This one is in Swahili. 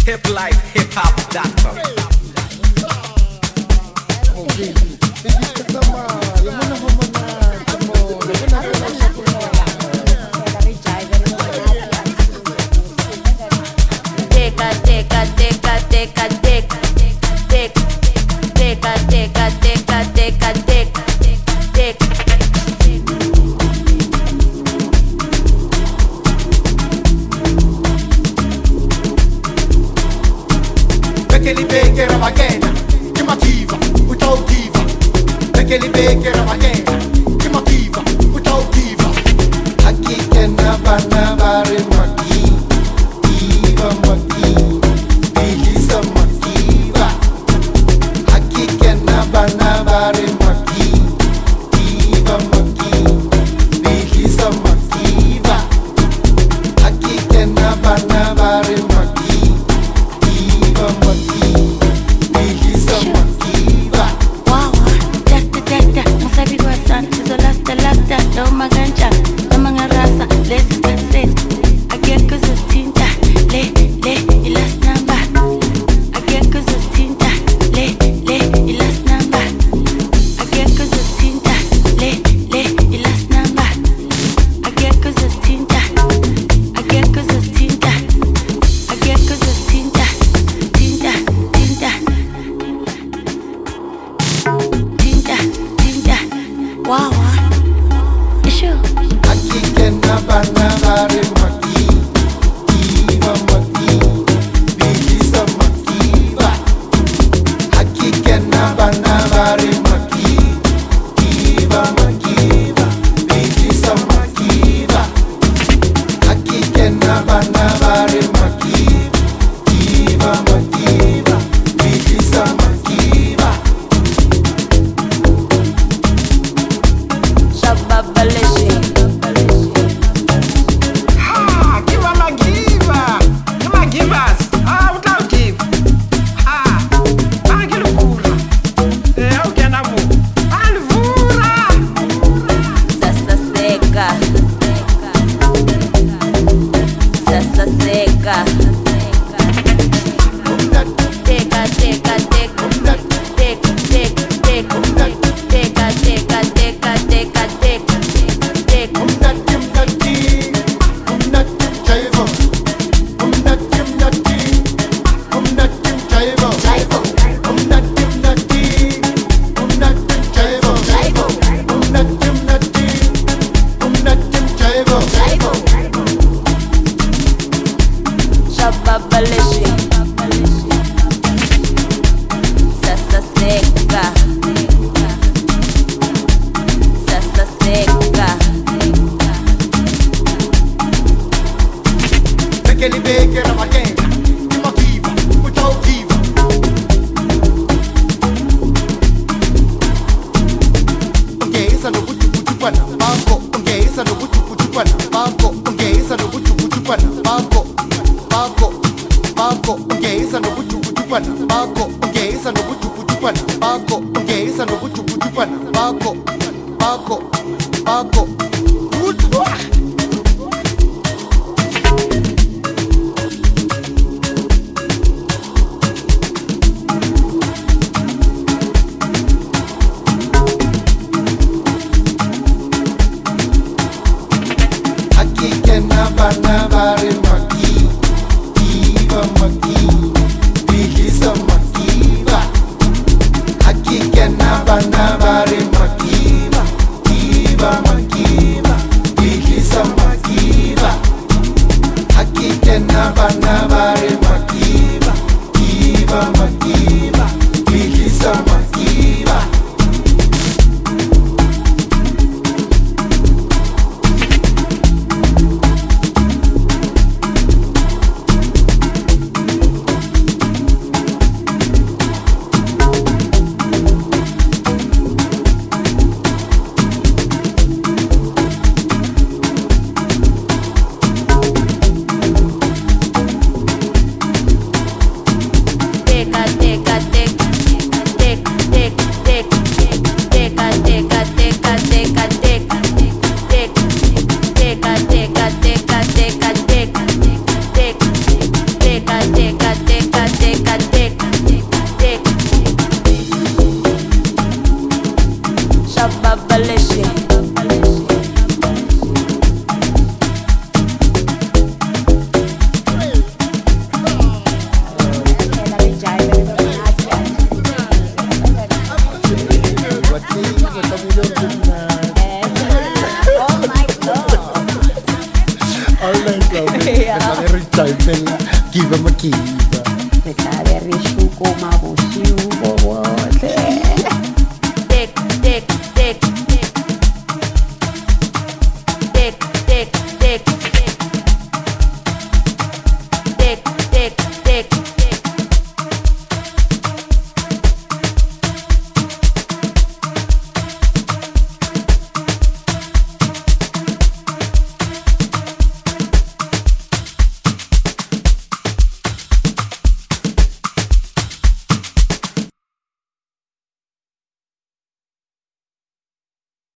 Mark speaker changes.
Speaker 1: hiplifehiphop.com.
Speaker 2: Perché li becchi era vaghena, che motiva, utautiva. Perché li becchi era vaghena, che motiva, utautiva. Aqui que na banabare maki, iva maki, bilisa makiva. Aqui que na banabare maki, iva maki, bilisa makiva. Aqui que na banabare maki.
Speaker 3: Wow, you sure?
Speaker 2: Aqui que na banabare maki, iva maki, bilisa makiva. Aqui que na banabare maki, iva makiva, bilisa makiva. Aqui que na banabare maki, iva makiva, bilisa makiva. Perché li becchi era vaghena, che motiva, utautiva. Ongeza no buchu buchu pana, bako. Ongeza no buchu buchu pana, bako. Ongeza no buchu buchu pana, bako. Bako, bako. Ongeza no buchu buchu pana, bako. Ongeza no buchu buchu pana, bako. Ongeza no buchu buchu pana, bako. Bako, bako.